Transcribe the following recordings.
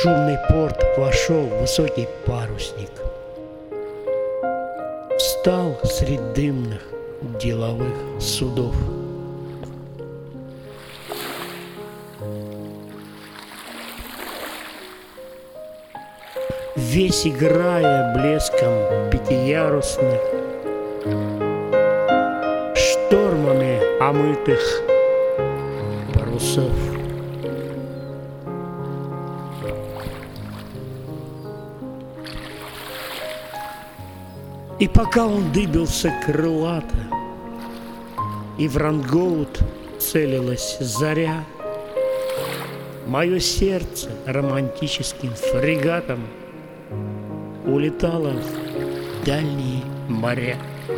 шумный порт вошел высокий парусник. Встал средь дымных деловых судов. Весь играя блеском пятиярусных, штормами омытых парусов. И пока он дыбился крылато, и в рангоут целилась заря, мое сердце романтическим фрегатом улетало в дальние моря.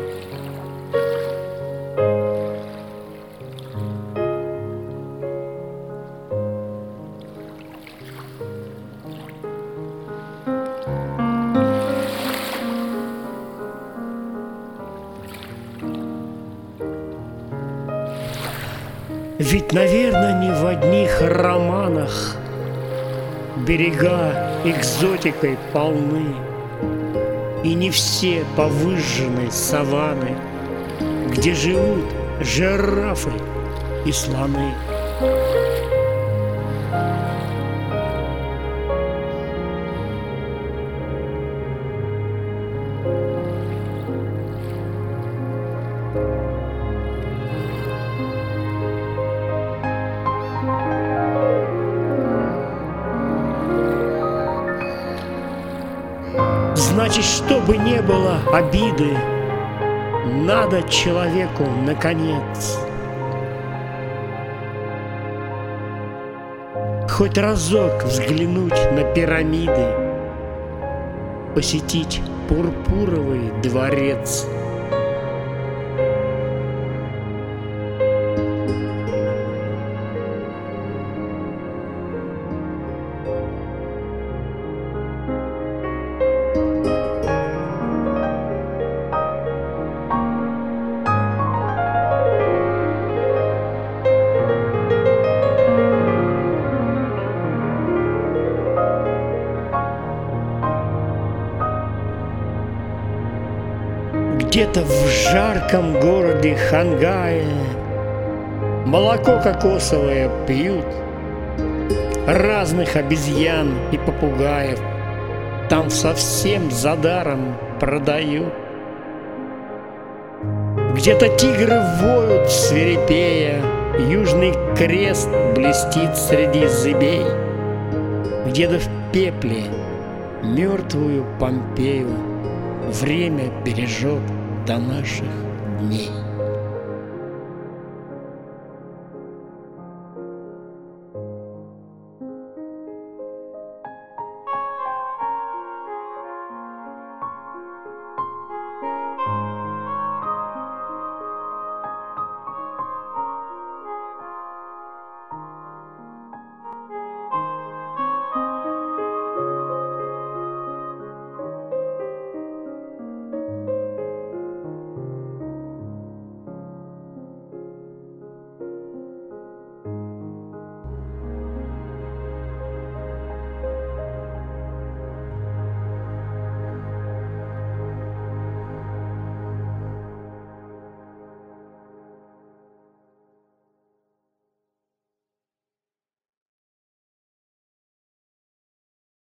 Ведь, наверное, не в одних романах берега экзотикой полны, и не все повыжженные саванны, где живут жирафы и слоны. Значит, чтобы не было обиды, надо человеку, наконец, хоть разок взглянуть на пирамиды, посетить пурпуровый дворец. Где-то в жарком городе Хангае молоко кокосовое пьют, разных обезьян и попугаев там совсем за даром продают. Где-то тигры воют свирепея, Южный Крест блестит среди зыбей. Где-то в пепле мертвую Помпею время бережет до наших дней.